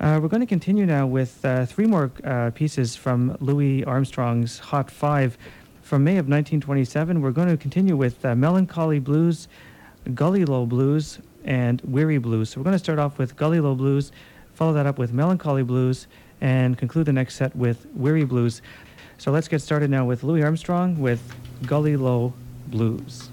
We're going to continue now with three more pieces from Louis Armstrong's Hot Five from May of 1927. We're going to continue with Melancholy Blues, Gully Low Blues, and Weary Blues. So we're going to start off with Gully Low Blues, follow that up with Melancholy Blues, and conclude the next set with Weary Blues. So let's get started now with Louis Armstrong with Gully Low Blues.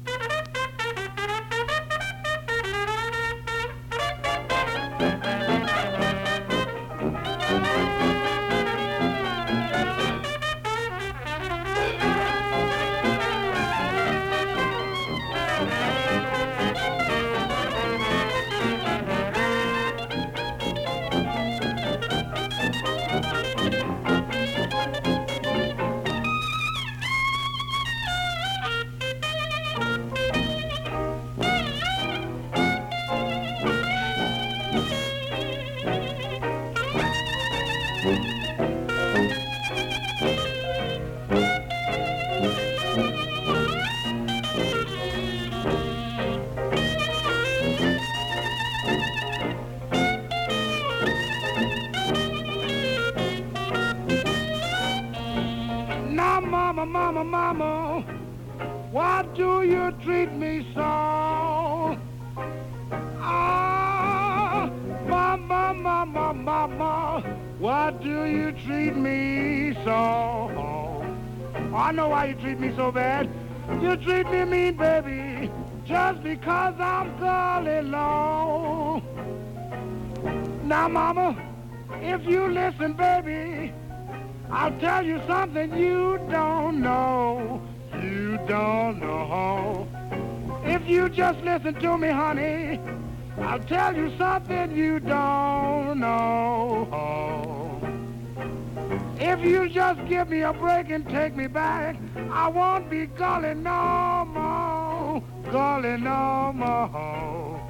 Mama, why do you treat me so? Ah, mama, why do you treat me so? I know why you treat me so bad. You treat me mean, baby, just because I'm gully low. Now, mama, if you listen, baby, I'll tell you something you don't know. You don't know. If you just listen to me, honey, I'll tell you something you don't know. If you just give me a break and take me back, I won't be gully no more, gully no more.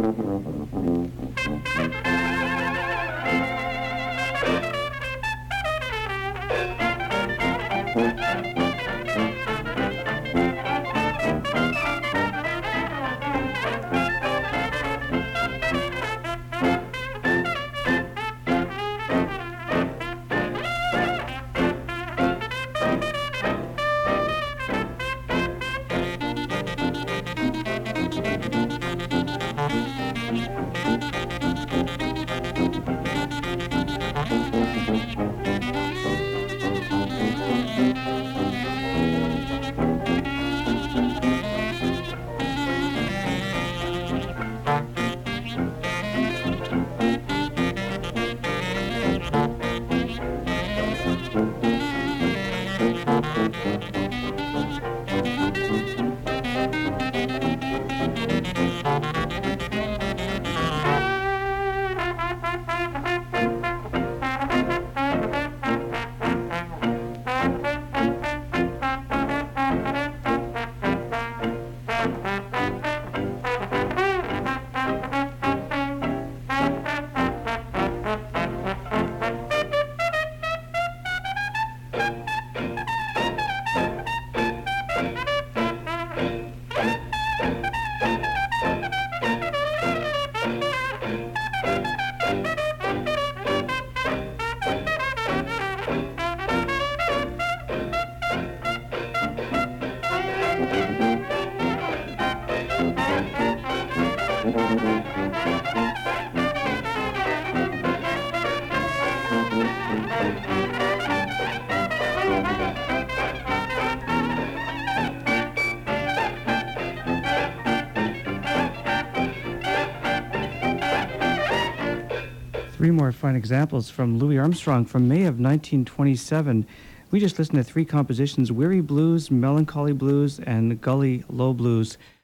Three more fine examples from Louis Armstrong from May of 1927. We just listened to three compositions: Weary Blues, Melancholy Blues, and Gully Low Blues.